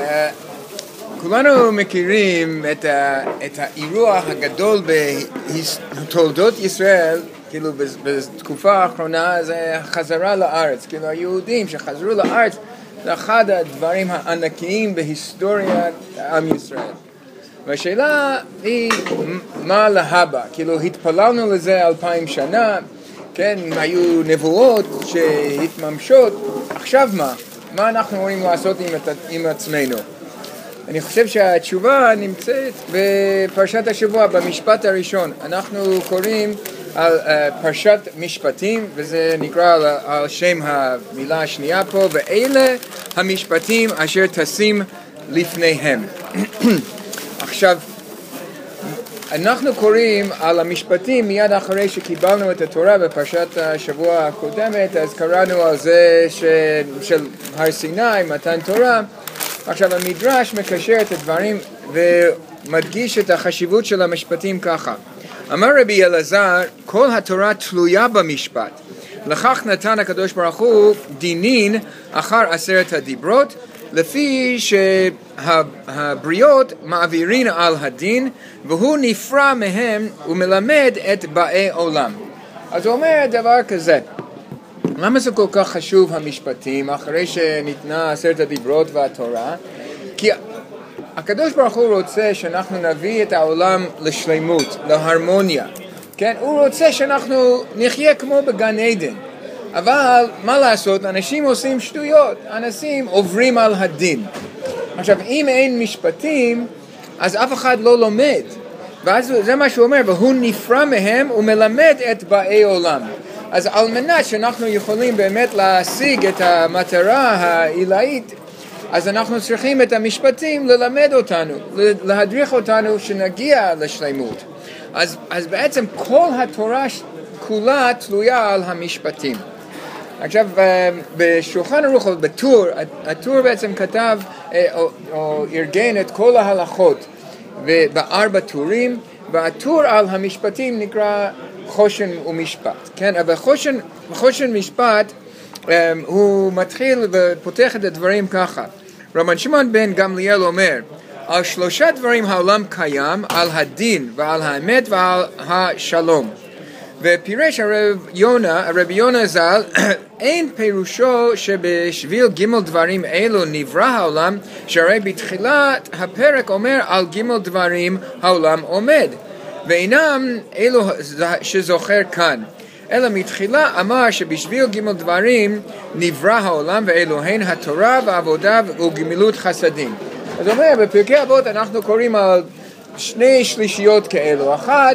כולנו מכירים את האירוע הגדול בתולדות ישראל, כאילו בתקופה האחרונה, זה החזרה לארץ. כאילו היהודים שחזרו לארץ זה אחד הדברים הענקיים בהיסטוריית עם ישראל. והשאלה היא מה להבא, כאילו התפללנו לזה 2000 שנה, כן, היו נבואות שהתממשות, עכשיו מה אנחנו יכולים לעשות עם עצמנו? אני חושב שהתשובה נמצאת בפרשת השבוע, במשפט הראשון. אנחנו קוראים על פרשת משפטים, וזה נקרא על שם המילה השנייה פה, ואלה המשפטים אשר תשים לפניהם. עכשיו, אנחנו קוראים על המשפטים מיד אחרי שקיבלנו את התורה בפרשת השבוע הקודמת, אז קראנו על זה של הר סיני, מתן תורה. עכשיו המדרש מקשר את הדברים ומדגיש את החשיבות של המשפטים ככה. אמר רבי אלעזר, כל התורה תלויה במשפט. לכך נתן הקדוש ברוך הוא דינין אחר 10 הדיברות, לפי שהבריות מעבירין על הדין, והוא נפרע מהם ומלמד את באי עולם. אז הוא אומר דבר כזה, למה זה כל כך חשוב המשפטים אחרי שניתנה 10 הדיברות והתורה? כי הקדוש ברוך הוא רוצה שאנחנו נביא את העולם לשלמות, להרמוניה. כן? הוא רוצה שאנחנו נחיה כמו בגן עדן. אבל מה לעשות? אנשים עושים שטויות, אנשים עוברים על הדין. עכשיו, אם אין משפטים, אז אף אחד לא לומד. ואז זה מה שהוא אומר, והוא נפרע מהם ומלמד את באי עולם. אז על מנת שאנחנו יכולים באמת להשיג את המטרה העילאית, אז אנחנו צריכים את המשפטים ללמד אותנו, להדריך אותנו שנגיע לשלמות. אז בעצם כל התורה כולה תלויה על המשפטים. עכשיו, בשולחן ערוך, בטור, הטור בעצם כתב או ארגן את כל ההלכות ב4 טורים, והטור על המשפטים נקרא חושן ומשפט. כן? אבל חושן משפט הוא מתחיל ופותח את הדברים ככה. רבן שמעון בן גמליאל אומר, על 3 דברים העולם קיים, על הדין ועל האמת ועל השלום. ופירש הרב יונה ז"ל, אין פירושו שבשביל ג' דברים אלו נברא העולם, שהרי בתחילת הפרק אומר על ג' דברים העולם עומד. ואינם אלו שזוכר כאן, אלא מתחילה אמר שבשביל ג' דברים נברא העולם, ואלו הן התורה והעבודה וגמילות חסדים. אז אומר, בפרקי אבות אנחנו קוראים על 2 שלישיות כאלו. אחד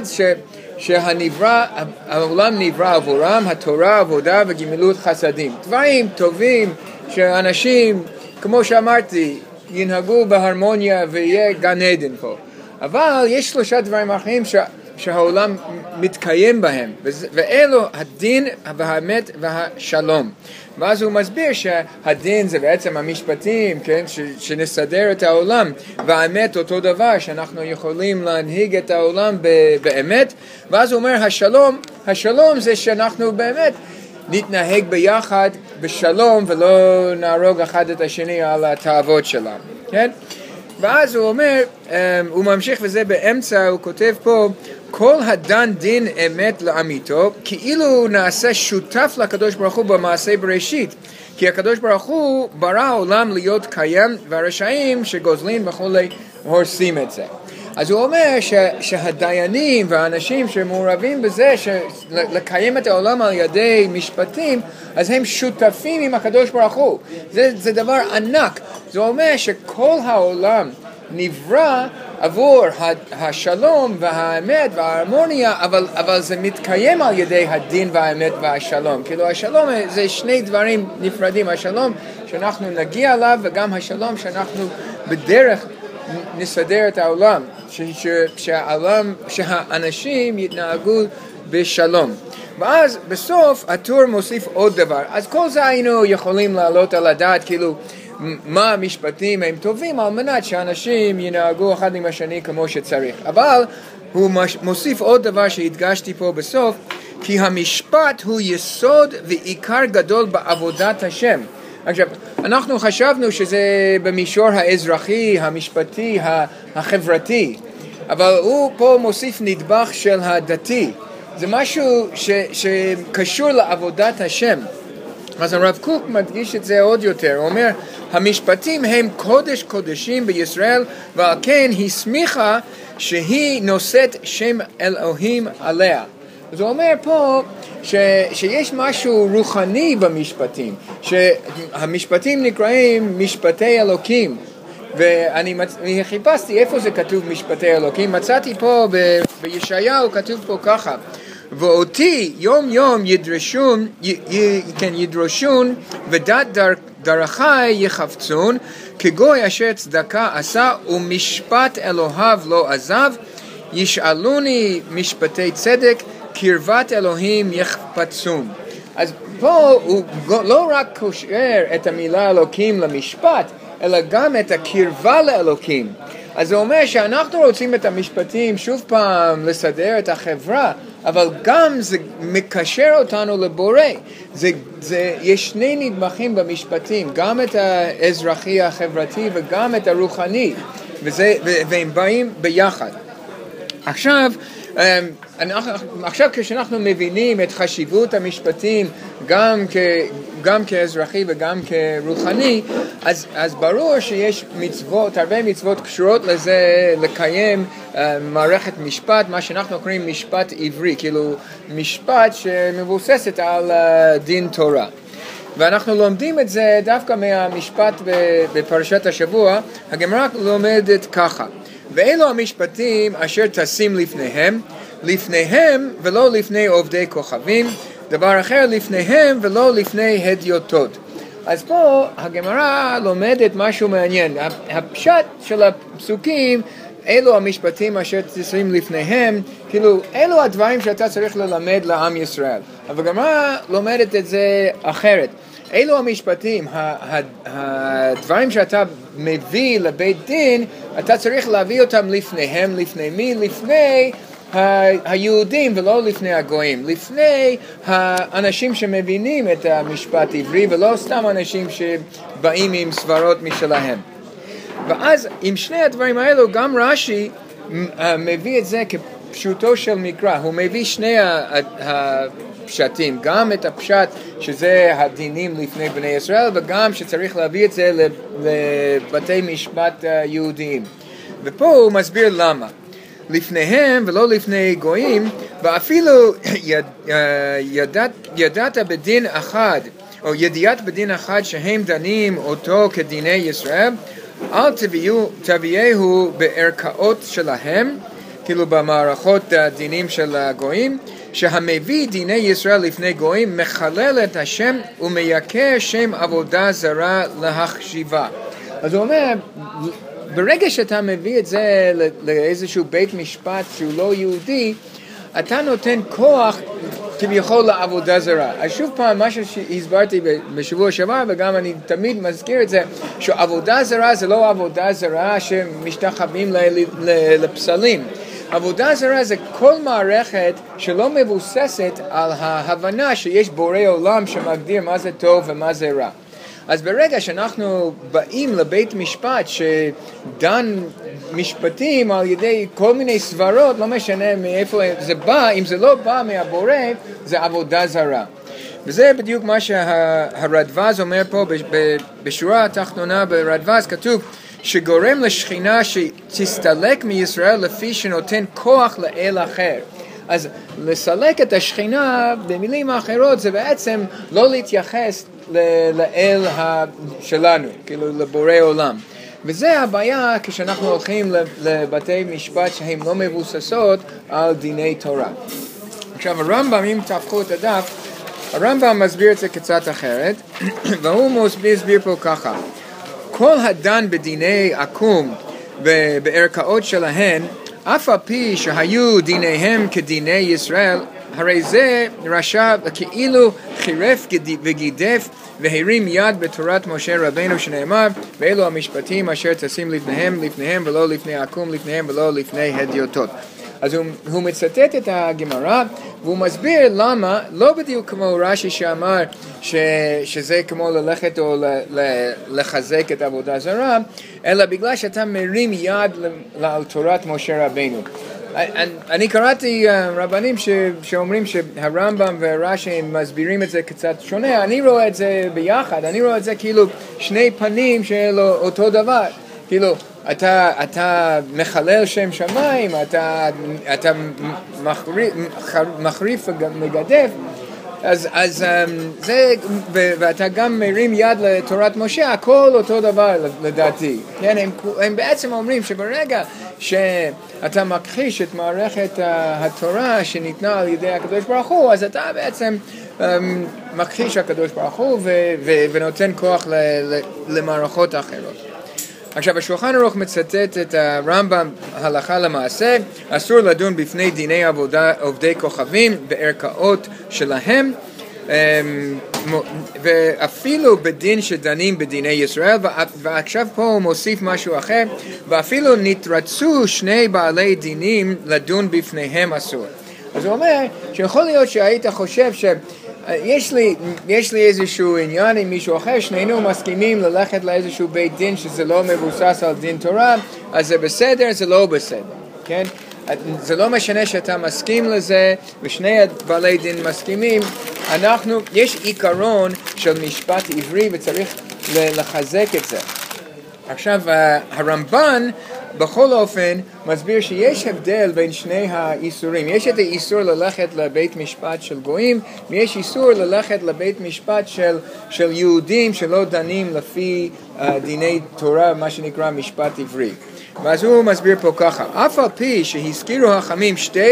שהעולם נברא עבורם, התורה, עבודה וגמילות חסדים. דברים טובים שאנשים, כמו שאמרתי, ינהגו בהרמוניה ויהיה גן עדן פה. אבל יש 3 דברים אחרים שהעולם מתקיים בהם, ואלו הדין והאמת והשלום. ואז הוא מסביר שהדין זה בעצם המשפטים, כן, שנסדר את העולם, והאמת אותו דבר, שאנחנו יכולים להנהיג את העולם באמת. ואז הוא אומר השלום זה שאנחנו באמת נתנהג ביחד בשלום, ולא נהרוג אחד את השני על התאוות שלנו, כן? ואז הוא אומר, הוא ממשיך וזה באמצע, הוא כותב פה, כל הדן דין אמת לאמיתו, כאילו נעשה שותף לקדוש ברוך הוא במעשה בראשית. כי הקדוש ברוך הוא ברא העולם להיות קיים, והרשעים שגוזלים וכולי הורסים את זה. אז הוא אומר שהדיינים והאנשים שמעורבים בזה, לקיים את העולם על ידי משפטים, אז הם שותפים עם הקדוש ברוך הוא. זה דבר ענק. זה אומר שכל העולם נברא עבור השלום והאמת וההרמוניה, אבל זה מתקיים על ידי הדין והאמת והשלום. כאילו השלום זה 2 דברים נפרדים, השלום שאנחנו נגיע אליו, וגם השלום שאנחנו בדרך נסדר את העולם, שהאנשים יתנהגו בשלום. ואז בסוף הטור מוסיף עוד דבר. אז כל זה היינו יכולים לעלות על הדעת, כאילו מה המשפטים הם טובים על מנת שאנשים ינהגו אחד עם השני כמו שצריך. אבל הוא מוסיף עוד דבר שהדגשתי פה בסוף, כי המשפט הוא יסוד ועיקר גדול בעבודת השם. עכשיו, אנחנו חשבנו שזה במישור האזרחי, המשפטי, החברתי, אבל הוא פה מוסיף נדבך של הדתי. זה משהו שקשור לעבודת השם. אז הרב קוק מדגיש את זה עוד יותר. הוא אומר, המשפטים הם קודש קודשים בישראל, ועל כן הסמיכה שהיא נושאת שם אלוהים עליה. אז הוא אומר פה שיש משהו רוחני במשפטים, שהמשפטים נקראים משפטי אלוקים. ואני חיפשתי איפה זה כתוב משפטי אלוקים, מצאתי פה בישעיהו כתוב פה ככה, ואותי יום יום ידרשון ודת דרכי יחפצון, כגוי אשר צדקה עשה ומשפט אלוהיו לא עזב, ישאלוני משפטי צדק, קרבת אלוהים יחפצון. אז פה הוא לא רק קושר את המילה אלוקים למשפט, אלא גם את הקרבה לאלוקים. אז זה אומר שאנחנו רוצים את המשפטים שוב פעם לסדר את החברה, אבל גם זה מקשר אותנו לבורא. יש שני נדבכים במשפטים, גם את האזרחי החברתי וגם את הרוחני, והם באים ביחד. עכשיו כשאנחנו מבינים את חשיבות המשפטים גם כאזרחי וגם כרוחני, אז ברור שיש מצוות, הרבה מצוות קשורות לזה, לקיים מערכת משפט, מה שאנחנו קוראים משפט עברי, כאילו משפט שמבוססת על דין תורה. ואנחנו לומדים את זה דווקא מהמשפט בפרשת השבוע. הגמרא לומדת ככה, ואלו המשפטים אשר תשים לפניהם ולא לפני עובדי כוכבים, דבר אחר לפניהם ולא לפני הדיוטות. אז פה הגמרא לומדת משהו מעניין. הפשט של הפסוקים, אלו המשפטים אשר תשים לפניהם, כאילו אלו הדברים שאתה צריך ללמד לעם ישראל. אבל הגמרא לומדת את זה אחרת. אלו המשפטים, הדברים שאתה מביא לבית דין, אתה צריך להביא אותם לפניהם, לפני מי? לפני היהודים ולא לפני הגויים, לפני האנשים שמבינים את המשפט העברי ולא סתם אנשים שבאים עם סברות משלהם. ואז עם שני הדברים האלו גם רש"י מביא את זה כפשוטו של מקרא, הוא מביא שני הפשטים, גם את הפשט שזה הדינים לפני בני ישראל וגם שצריך להביא את זה לבתי משפט יהודיים. ופה הוא מסביר למה. לפניהם ולא לפני גויים, ואפילו ידעת בדין אחד, או ידיעת בדין אחד שהם דנים אותו כדיני ישראל, אל תביאהו בערכאות שלהם, כאילו במערכות הדינים של הגויים, שהמביא דיני ישראל לפני גויים מחלל את השם ומייקר שם עבודה זרה להחשיבה. אז הוא אומר, ברגע שאתה מביא את זה לאיזשהו בית משפט שהוא לא יהודי, אתה נותן כוח כביכול לעבודה זרה. אז שוב פעם, מה שהסברתי בשבוע שעבר, וגם אני תמיד מזכיר את זה, שעבודה זרה זה לא עבודה זרה שמשתחווים לפסלים. עבודה זרה זה כל מערכת שלא מבוססת על ההבנה שיש בורא עולם שמגדיר מה זה טוב ומה זה רע. אז ברגע שאנחנו באים לבית משפט שדן משפטים על ידי כל מיני סברות, לא משנה מאיפה זה בא, אם זה לא בא מהבורא, זה עבודה זרה. וזה בדיוק מה שהרדב"ז אומר פה בשורה התחתונה ברדב"ז, כתוב שגורם לשכינה שתסתלק מישראל לפי שנותן כוח לאל אחר. אז לסלק את השכינה במילים אחרות זה בעצם לא להתייחס לאל שלנו, כאילו לבורא עולם. וזה הבעיה כשאנחנו הולכים לבתי משפט שהם לא מבוססות על דיני תורה. עכשיו הרמב"ם, אם תהפכו את הדף, הרמב"ם מסביר את זה קצת אחרת, והוא מסביר פה ככה, כל הדן בדיני עקום בערכאות שלהן, אף על פי שהיו דיניהם כדיני ישראל, הרי זה רשע כאילו חירף וגידף והרים יד בתורת משה רבנו שנאמר, ואלו המשפטים אשר תשים לפניהם ולא לפני עקום לפניהם ולא לפני הדיוטות. אז הוא מצטט את הגמרא, והוא מסביר למה, לא בדיוק כמו רש"י שאמר שזה כמו ללכת או לחזק את עבודה זרה, אלא בגלל שאתה מרים יד על תורת משה רבינו. אני קראתי רבנים שאומרים שהרמב"ם ורש"י מסבירים את זה קצת שונה, אני רואה את זה ביחד, אני רואה את זה כאילו שני פנים של אותו דבר, כאילו אתה מחלל שם שמיים, אתה מחריף ומגדף, אז זה, ואתה גם מרים יד לתורת משה, הכל אותו דבר לדעתי. כן, הם בעצם אומרים שברגע שאתה מכחיש את מערכת התורה שניתנה על ידי הקדוש ברוך הוא, אז אתה בעצם מכחיש הקדוש ברוך הוא ונותן כוח למערכות אחרות. עכשיו, השולחן ערוך מצטט את הרמב"ם הלכה למעשה, אסור לדון בפני דיני עובדי כוכבים בערכאות שלהם, ואפילו בדין שדנים בדיני ישראל, ועכשיו פה הוא מוסיף משהו אחר, ואפילו נתרצו שני בעלי דינים לדון בפניהם אסור. אז הוא אומר שיכול להיות שהיית חושב יש לי איזשהו עניין עם מישהו אחר, שנינו מסכימים ללכת לאיזשהו בית דין שזה לא מבוסס על דין תורה, אז זה בסדר, זה לא בסדר, כן? זה לא משנה שאתה מסכים לזה, ושני בעלי דין מסכימים, יש עיקרון של משפט עברי וצריך לחזק את זה. עכשיו, הרמב"ן בכל אופן מסביר שיש הבדל בין שני האיסורים. יש את האיסור ללכת לבית משפט של גויים, ויש איסור ללכת לבית משפט של יהודים שלא דנים לפי דיני תורה, מה שנקרא משפט עברי. ואז הוא מסביר פה ככה, אף על פי שהזכירו החכמים שתי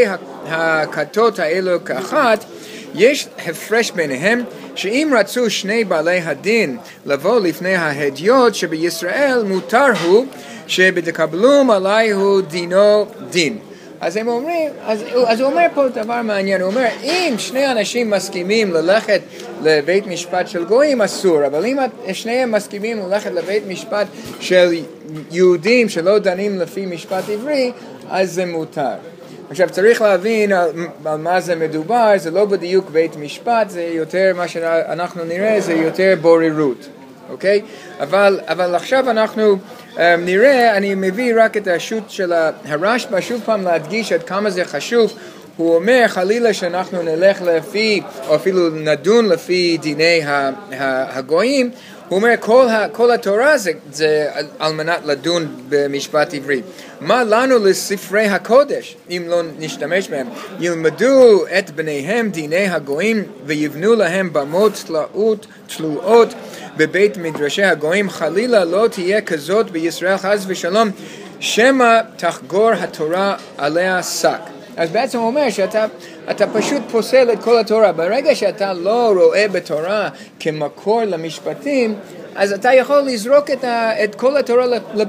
הכתות האלו כאחת, יש הפרש ביניהם, שאם רצו שני בעלי הדין לבוא לפני ההדיוט שבישראל מותר הוא שבדקבלום עליהו דינו דין. אז הם אומרים, אז הוא אומר פה דבר מעניין, הוא אומר, אם שני אנשים מסכימים ללכת לבית משפט של גויים אסור, אבל אם שניהם מסכימים ללכת לבית משפט של יהודים שלא דנים לפי משפט עברי, אז זה מותר. עכשיו צריך להבין על מה זה מדובר, זה לא בדיוק בית משפט, זה יותר מה שאנחנו נראה, זה יותר בוררות, אוקיי? אבל עכשיו אנחנו נראה, אני מביא רק את השו"ת של הרשב"א, שוב פעם להדגיש עד כמה זה חשוב. הוא אומר חלילה שאנחנו נלך לפי, או אפילו נדון לפי דיני הגויים, הוא אומר כל התורה זה על מנת לדון במשפט עברי. מה לנו לספרי הקודש אם לא נשתמש בהם? ילמדו את בניהם דיני הגויים ויבנו להם במות תלויות בבית מדרשי הגויים, חלילה לא תהיה כזאת בישראל חס ושלום, שמא תחגור התורה עליה שק. אז בעצם הוא אומר שאתה פשוט פוסל את כל התורה. ברגע שאתה לא רואה בתורה כמקור למשפטים, אז אתה יכול לזרוק את כל התורה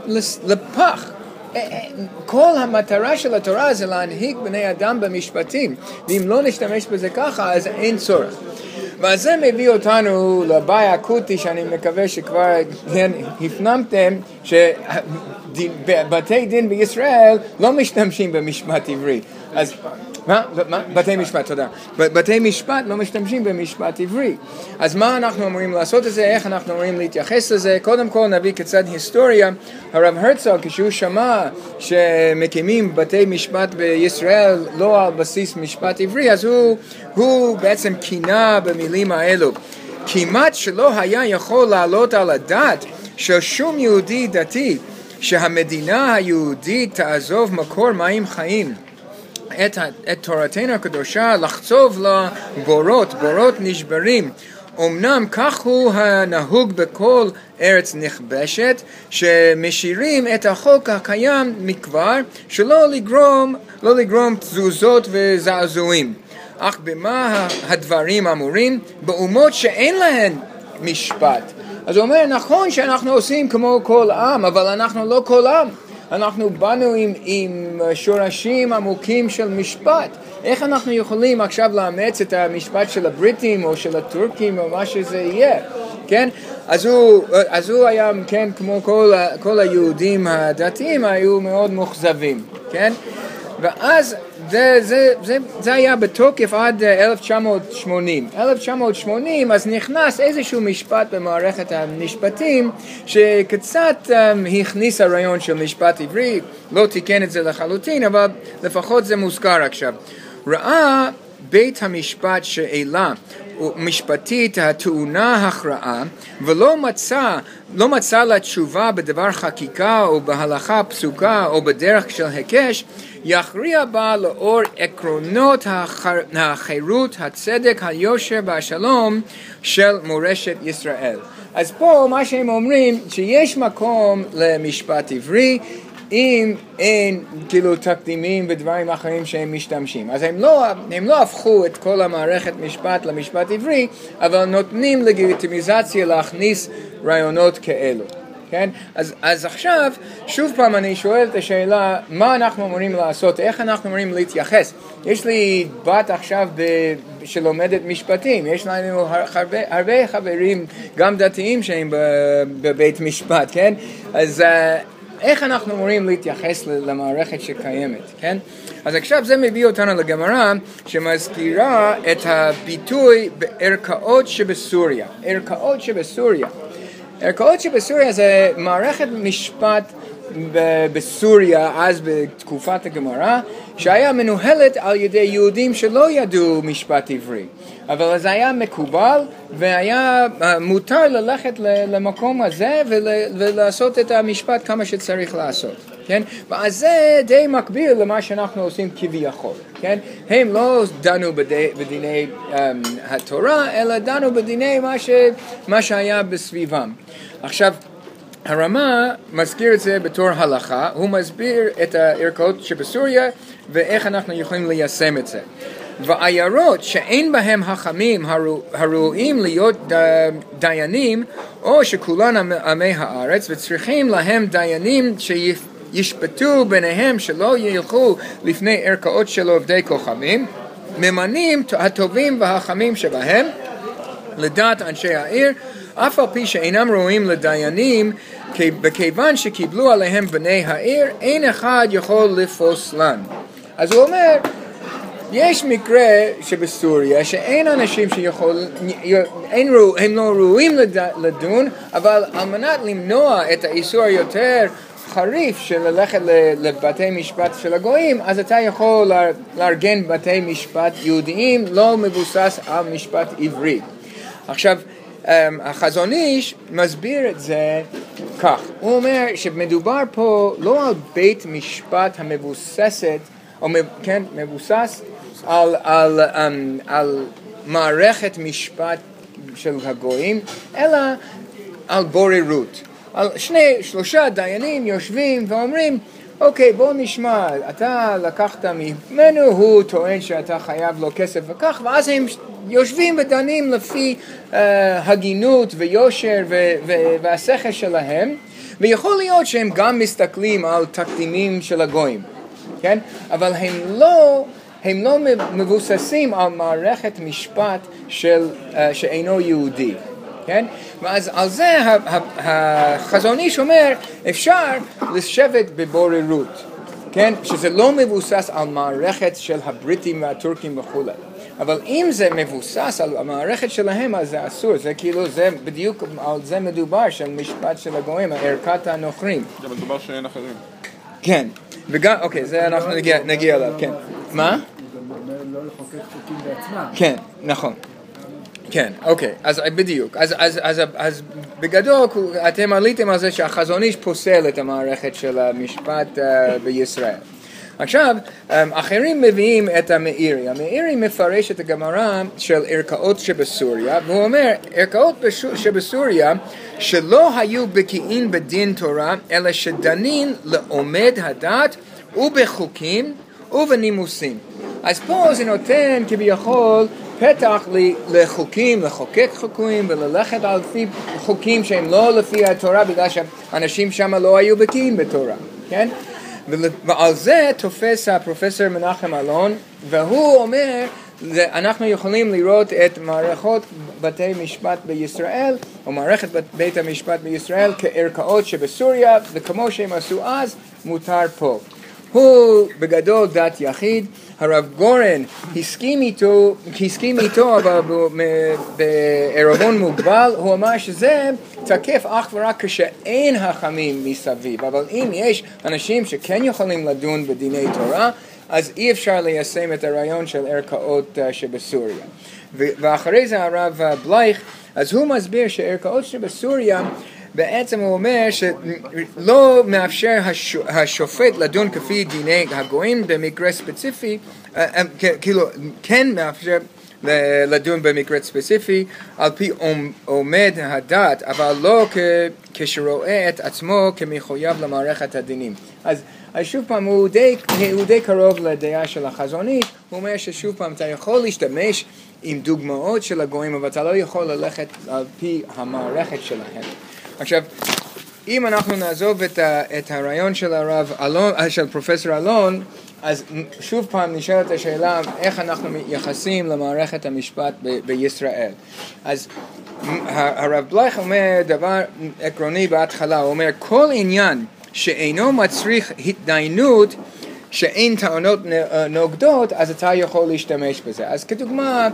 לפח. כל המטרה של התורה זה להנהיג בני אדם במשפטים, ואם לא נשתמש בזה ככה, אז אין צורך. ואז זה מביא אותנו לבעיה אקוטי שאני מקווה שכבר הפנמתם, שבתי דין בישראל לא משתמשים במשפט עברי. אז בתי משפט, תודה. בתי משפט לא משתמשים במשפט עברי. אז מה אנחנו אמורים לעשות את זה? איך אנחנו אמורים להתייחס לזה? קודם כל נביא קצת היסטוריה. הרב הרצוג, כשהוא שמע שמקימים בתי משפט בישראל לא על בסיס משפט עברי, אז הוא בעצם קינה במילים האלו. כמעט שלא היה יכול לעלות על הדעת של שום יהודי דתי שהמדינה היהודית תעזוב מקור מים חיים את תורתנו הקדושה, לחצוב לה בורות נשברים. אמנם כך הוא הנהוג בכל ארץ נכבשת, שמשאירים את החוק הקיים מכבר, שלא לגרום תזוזות וזעזועים. אך במה הדברים אמורים? באומות שאין להן משפט. אז הוא אומר, נכון שאנחנו עושים כמו כל עם, אבל אנחנו לא כל עם. אנחנו באנו עם שורשים עמוקים של משפט. איך אנחנו יכולים עכשיו לאמץ את המשפט של הבריטים או של הטורקים או מה שזה יהיה? כן? אז הוא היה, כן, כמו כל היהודים הדתיים, היו מאוד מוחזבים, כן? ואז זה היה בתוקף עד 1980. 1980 אז נכנס איזשהו משפט במערכת המשפטים שקצת הכניס הרעיון של משפט עברי, לא תיקן את זה לחלוטין, אבל לפחות זה מוזכר עכשיו. ראה בית המשפט שאלה משפטית הטעונה הכרעה ולא מצא לה תשובה בדבר חקיקה או בהלכה פסוקה או בדרך של הקש, יכריע בה לאור עקרונות החירות, הצדק, היושר והשלום של מורשת ישראל. אז פה מה שהם אומרים שיש מקום למשפט עברי אם אין כאילו תקדימים ודברים אחרים שהם משתמשים. אז הם לא הפכו את כל המערכת משפט למשפט עברי, אבל נותנים לגיטימיזציה להכניס רעיונות כאלו. כן? אז עכשיו, שוב פעם אני שואל את השאלה, מה אנחנו אמורים לעשות, איך אנחנו אמורים להתייחס? יש לי בת עכשיו שלומדת משפטים, יש לנו הרבה חברים, גם דתיים שהם בבית משפט, כן? אז איך אנחנו אמורים להתייחס למערכת שקיימת, כן? אז עכשיו זה מביא אותנו לגמרא שמזכירה את הביטוי בערכאות שבסוריה. ערכאות שבסוריה. ערכאות שבסוריה זה מערכת משפט בסוריה, אז בתקופת הגמרא, שהיה מנוהלת על ידי יהודים שלא ידעו משפט עברי. אבל זה היה מקובל והיה מותר ללכת למקום הזה ולעשות את המשפט כמה שצריך לעשות. כן? ואז זה די מקביל למה שאנחנו עושים כביכול. כן? הם לא דנו בדיני התורה, אלא דנו בדיני מה שהיה בסביבם. עכשיו, הרמה מזכיר את זה בתור הלכה, הוא מסביר את הערכאות שבסוריה ואיך אנחנו יכולים ליישם את זה. ועיירות שאין בהם חכמים הראויים להיות דיינים, או שכולן עמי הארץ וצריכים להם דיינים שישפטו ביניהם שלא ילכו לפני ערכאות של עובדי כוכבים, ממנים הטובים והחכמים שבהם לדעת אנשי העיר, אף על פי שאינם ראויים לדיינים, בכיוון שקיבלו עליהם בני העיר, אין אחד יכול לפוסלן. אז הוא אומר, יש מקרה שבסוריה שאין אנשים הם לא ראויים לדון, אבל על מנת למנוע את האיסור היותר חריף של ללכת לבתי משפט של הגויים, אז אתה יכול לארגן בתי משפט יהודיים לא מבוסס על משפט עברי. עכשיו, החזון איש מסביר את זה כך, הוא אומר שמדובר פה לא על בית משפט המבוססת, או כן, מבוסס על מערכת משפט של הגויים, אלא על בוררות. על שלושה דיינים יושבים ואומרים, אוקיי, בוא נשמע, אתה לקחת ממנו, הוא טוען שאתה חייב לו כסף וכך, ואז הם יושבים ודנים לפי הגינות ויושר והשכל שלהם, ויכול להיות שהם גם מסתכלים על תקדימים של הגויים, כן? אבל הם לא מבוססים על מערכת משפט שאינו יהודי. כן? ואז על זה החזון איש אומר, אפשר לשבת בבוררות, כן? שזה לא מבוסס על מערכת של הבריטים והטורקים וכו'. אבל אם זה מבוסס על המערכת שלהם, אז זה אסור. זה כאילו, זה בדיוק על זה מדובר של משפט של הגויים, ערכת הנוכרים. זה מדובר שאין אחרים. כן. וגם, אוקיי, זה אנחנו נגיע אליו, כן. מה? לא לחוקק חוקים בעצמם. כן, נכון. כן, אוקיי, אז בדיוק. אז בגדול אתם עליתם על זה שהחזון איש פוסל את המערכת של המשפט בישראל. עכשיו, אחרים מביאים את המאירי. המאירי מפרש את הגמרא של ערכאות שבסוריה, והוא אומר, ערכאות שבסוריה שלא היו בקיאים בדין תורה, אלא שדנין לעומד הדת ובחוקים ובנימוסים. אז פה זה נותן כביכול פתח לחוקים, לחוקק חוקים וללכת על פי חוקים שהם לא לפי התורה, בגלל שאנשים שם לא היו בקיאים בתורה, כן? ועל זה תופס הפרופסור מנחם אלון, והוא אומר, אנחנו יכולים לראות את מערכות בתי משפט בישראל, או מערכת בית המשפט בישראל, כערכאות שבסוריה, וכמו שהם עשו אז, מותר פה. הוא בגדול דת יחיד. הרב גורן הסכים איתו אבל בעירבון מוגבל. הוא אמר שזה תקף אך ורק כשאין חכמים מסביב, אבל אם יש אנשים שכן יכולים לדון בדיני תורה, אז אי אפשר ליישם את הרעיון של ערכאות שבסוריה. ואחרי זה הרב בלייך, אז הוא מסביר שערכאות שבסוריה, בעצם הוא אומר שלא מאפשר השופט לדון כפי דיני הגויים במקרה ספציפי, כאילו כן מאפשר לדון במקרה ספציפי על פי עומד הדת, אבל לא כשרואה את עצמו כמחויב למערכת הדינים. אז שוב פעם הוא די קרוב לדעה של החזון איש. הוא אומר ששוב פעם אתה יכול להשתמש עם דוגמאות של הגויים, אבל אתה לא יכול ללכת על פי המערכת שלהם. עכשיו, אם אנחנו נעזוב את הרעיון של הרב אלון, של פרופסור אלון, אז שוב פעם נשאלת השאלה איך אנחנו מתייחסים למערכת המשפט בישראל. אז הרב בלייך אומר דבר עקרוני בהתחלה, הוא אומר כל עניין שאינו מצריך התדיינות, שאין טענות נוגדות, אז אתה יכול להשתמש בזה. אז כדוגמה,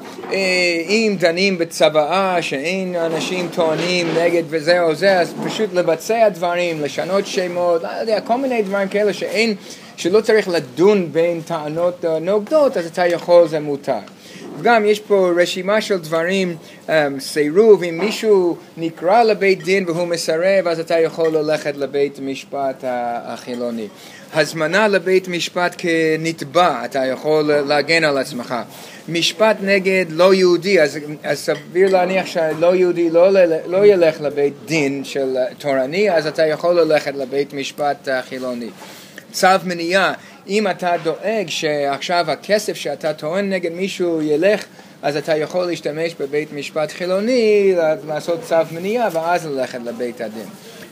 אם דנים בצוואה שאין אנשים טוענים נגד וזה או זה, אז פשוט לבצע דברים, לשנות שמות, לא יודע, כל מיני דברים כאלה שלא צריך לדון בין טענות נוגדות, אז אתה יכול, זה מותר. וגם יש פה רשימה של דברים, סירוב, אם מישהו נקרא לבית דין והוא מסרב, אז אתה יכול ללכת לבית משפט החילוני. הזמנה לבית משפט כנתבע, אתה יכול להגן על עצמך. משפט נגד לא יהודי, אז סביר להניח שלא יהודי לא ילך לבית דין של תורני, אז אתה יכול ללכת לבית משפט חילוני. צו מניעה, אם אתה דואג שעכשיו הכסף שאתה טוען נגד מישהו ילך, אז אתה יכול להשתמש בבית משפט חילוני, לעשות צו מניעה ואז ללכת לבית הדין.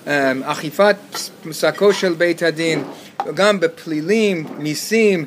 אכיפת פסקו של בית הדין, גם בפלילים, מיסים,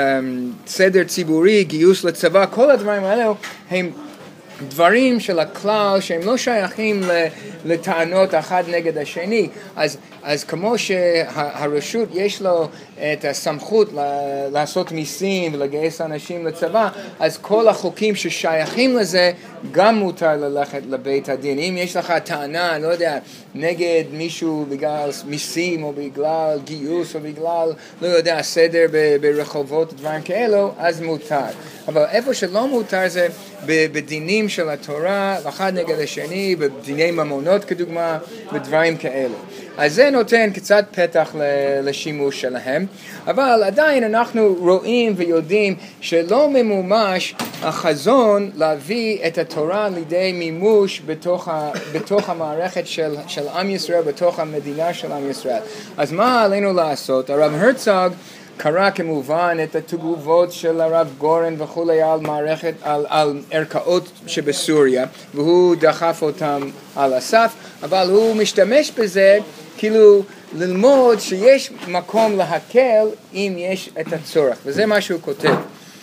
סדר ציבורי, גיוס לצבא, כל הדברים האלו הם דברים של הכלל שהם לא שייכים לטענות אחד נגד השני. אז כמו שהרשות יש לו את הסמכות לעשות מיסים ולגייס אנשים לצבא, אז כל החוקים ששייכים לזה גם מותר ללכת לבית הדין. אם יש לך טענה, לא יודע, נגד מישהו בגלל מיסים או בגלל גיוס או בגלל, לא יודע, סדר ברחובות, דברים כאלו, אז מותר. אבל איפה שלא מותר זה בדינים של התורה, אחד נגד השני, בדיני ממונות כדוגמה, ודברים כאלו. אז זה נותן קצת פתח לשימוש שלהם, אבל עדיין אנחנו רואים ויודעים שלא ממומש החזון להביא את התורה לידי מימוש בתוך המערכת של עם ישראל, בתוך המדינה של עם ישראל. אז מה עלינו לעשות? הרב הרצוג קרא כמובן את התגובות של הרב גורן וכולי על מערכת, על ערכאות שבסוריה, והוא דחף אותם על הסף, אבל הוא משתמש בזה כאילו ללמוד שיש מקום להקל אם יש את הצורך, וזה מה שהוא כותב.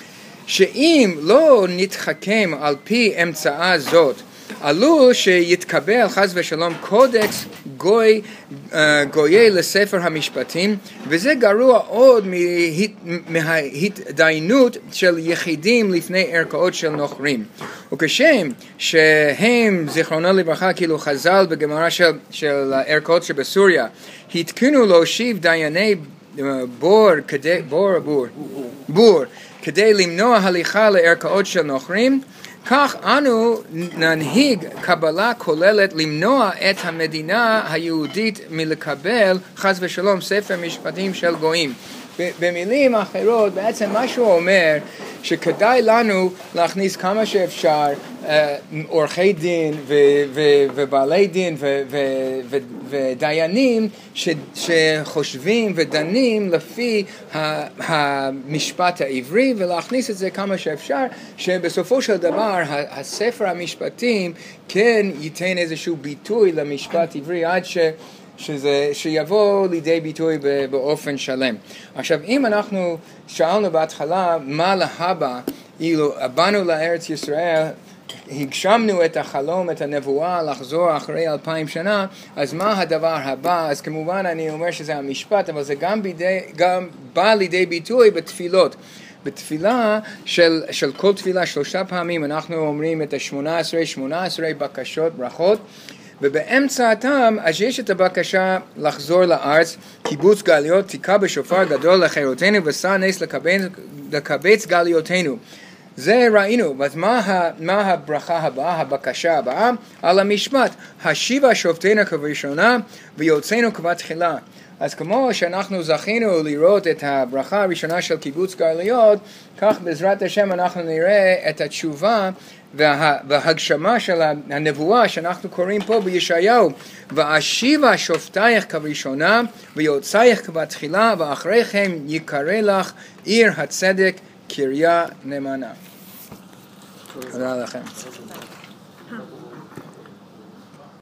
שאם לא נתחכם על פי אמצעה זאת, עלול שיתקבל חס ושלום קודקס גויה לספר המשפטים, וזה גרוע עוד מההתדיינות של יחידים לפני ערכאות של נוכרים. וכשם שהם, זיכרונו לברכה, כאילו חז"ל בגמרא של ערכאות שבסוריה, התקינו להושיב דייני בור כדי למנוע הליכה לערכאות של נוכרים, כך אנו ננהיג קבלה כוללת למנוע את המדינה היהודית מלקבל חס ושלום ספר משפטים של גויים. במילים אחרות, בעצם מה שהוא אומר, שכדאי לנו להכניס כמה שאפשר עורכי דין ובעלי דין ודיינים שחושבים ודנים לפי המשפט העברי, ולהכניס את זה כמה שאפשר, שבסופו של דבר הספר המשפטים כן ייתן איזשהו ביטוי למשפט עברי עד שיבוא לידי ביטוי באופן שלם. עכשיו, אם אנחנו שאלנו בהתחלה מה להבא, אילו באנו לארץ ישראל הגשמנו את החלום, את הנבואה, לחזור אחרי 2000 שנה, אז מה הדבר הבא? אז כמובן אני אומר שזה המשפט, אבל זה גם בא לידי ביטוי בתפילות. בתפילה של כל תפילה 3 פעמים אנחנו אומרים את 18 בקשות, ברכות, ובאמצעתם אז יש את הבקשה לחזור לארץ, קיבוץ גלויות, תקע בשופר גדול לחירותנו ושא נס לקבץ גלויותינו. זה ראינו, אז מה הברכה הבאה, הבקשה הבאה? על המשפט, השיבה שופטינו כבראשונה ויוצאנו כבתחילה. אז כמו שאנחנו זכינו לראות את הברכה הראשונה של קיבוץ גלויות, כך בעזרת השם אנחנו נראה את התשובה וההגשמה של הנבואה שאנחנו קוראים פה בישעיהו. ואשיבה שופטייך כבראשונה ויוצאייך כבתחילה ואחריכם יקרא לך עיר הצדק קריה נאמנה. תודה לכם.